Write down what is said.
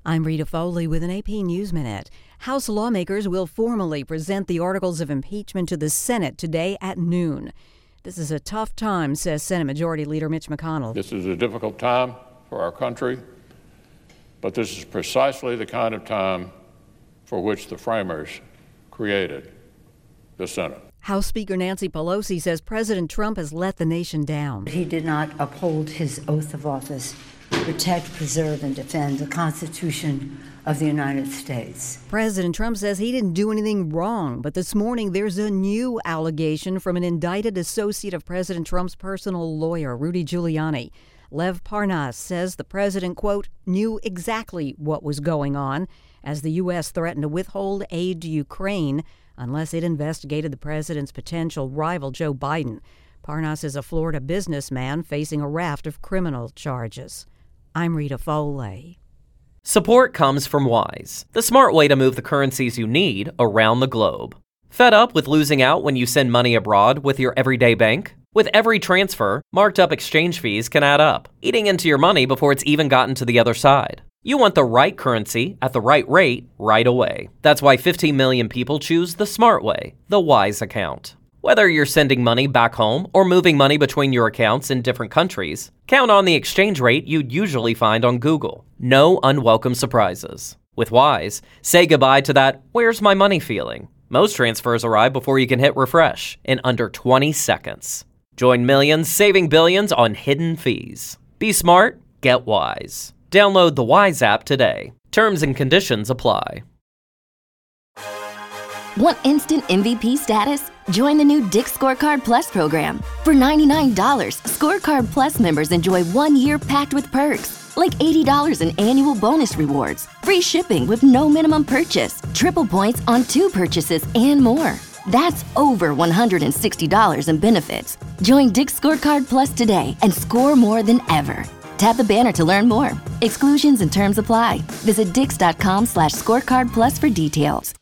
I'm Rita Foley with an AP News Minute. House lawmakers will formally present the articles of impeachment to the Senate today at noon. This is a tough time, says Senate Majority Leader Mitch McConnell. This is a difficult time for our country, but this is precisely the kind of time for which the framers created the Senate. House Speaker Nancy Pelosi says President Trump has let the nation down. He did not uphold his oath of office, protect, preserve, and defend the Constitution of the United States. President Trump says he didn't do anything wrong, but this morning there's a new allegation from an indicted associate of President Trump's personal lawyer, Rudy Giuliani. Lev Parnas says the president, quote, knew exactly what was going on as the U.S. threatened to withhold aid to Ukraine unless it investigated the president's potential rival, Joe Biden. Parnas is a Florida businessman facing a raft of criminal charges. I'm Rita Foley. Support comes from Wise, the smart way to move the currencies you need around the globe. Fed up with losing out when you send money abroad with your everyday bank? With every transfer, marked up exchange fees can add up, eating into your money before it's even gotten to the other side. You want the right currency at the right rate right away. That's why 15 million people choose the smart way, the Wise account. Whether you're sending money back home or moving money between your accounts in different countries, count on the exchange rate you'd usually find on Google. No unwelcome surprises. With Wise, say goodbye to that "where's my money" feeling. Most transfers arrive before you can hit refresh in under 20 seconds. Join millions saving billions on hidden fees. Be smart, get Wise. Download the Wise app today. Terms and conditions apply. Want instant MVP status? Join the new Dick's Scorecard Plus program. For $99, Scorecard Plus members enjoy 1 year packed with perks, like $80 in annual bonus rewards, free shipping with no minimum purchase, triple points on 2 purchases, and more. That's over $160 in benefits. Join Dick's Scorecard Plus today and score more than ever. Tap the banner to learn more. Exclusions and terms apply. Visit dix.com/scorecardplus for details.